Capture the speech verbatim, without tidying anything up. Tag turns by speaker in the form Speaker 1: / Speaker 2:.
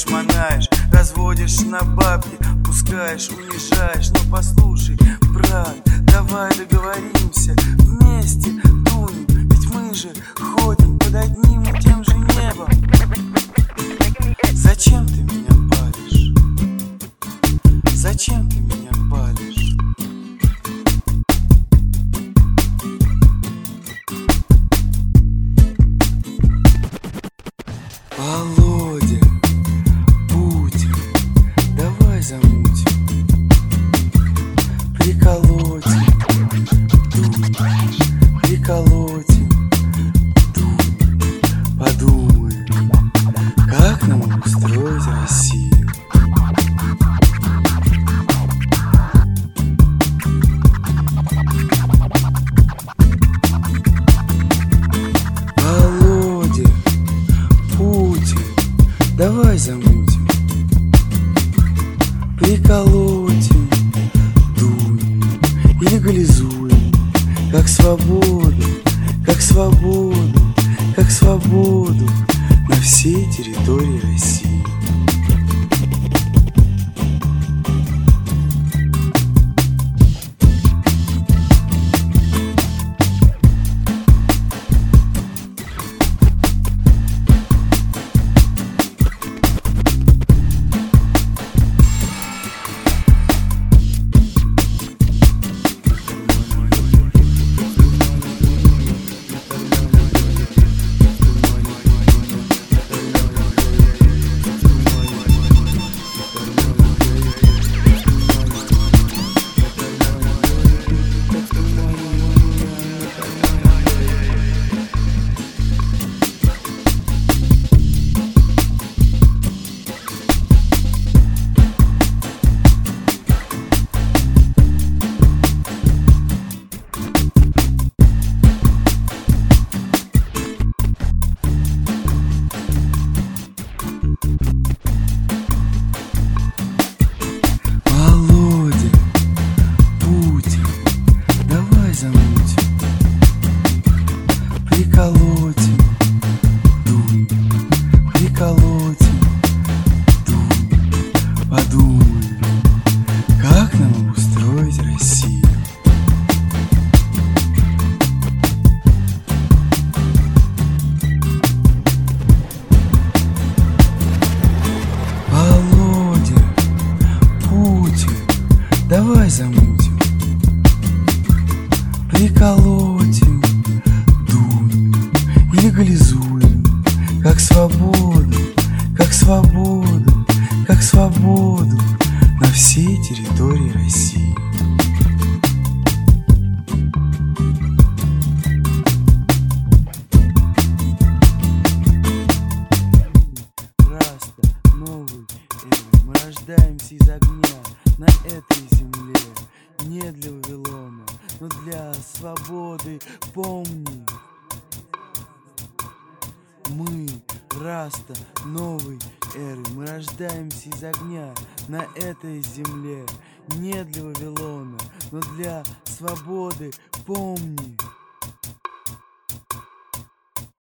Speaker 1: Гуляешь, манаешь, разводишь на бабки, пускаешь, унижаешь. Но послушай, брат, давай договоримся, вместе дунем, ведь мы же ходим под одним и тем же небом. Зачем ты меня палишь? Зачем ты меня палишь? Володя, Путин, давай замутим, приколотим, дунь, приколотим, дунь, подумаем, как нам устроить Россию. Володя, Путин, давай замутим, приколотим, дунем и легализуем, как свободу, как свободу, как свободу на всей территории России. Приколотим, дунь, приколотим, дунь, подумаем, как нам устроить Россию. Володя, Путин, давай замутим, приколотим, легализуем, как свободу, как свободу, как свободу на всей территории России. Раста, новый эры, мы рождаемся из огня на этой земле, не для Вавилона, но для свободы. Помни, мы, раста новой эры, мы рождаемся из огня на этой земле, не для Вавилона, но для свободы. Помни.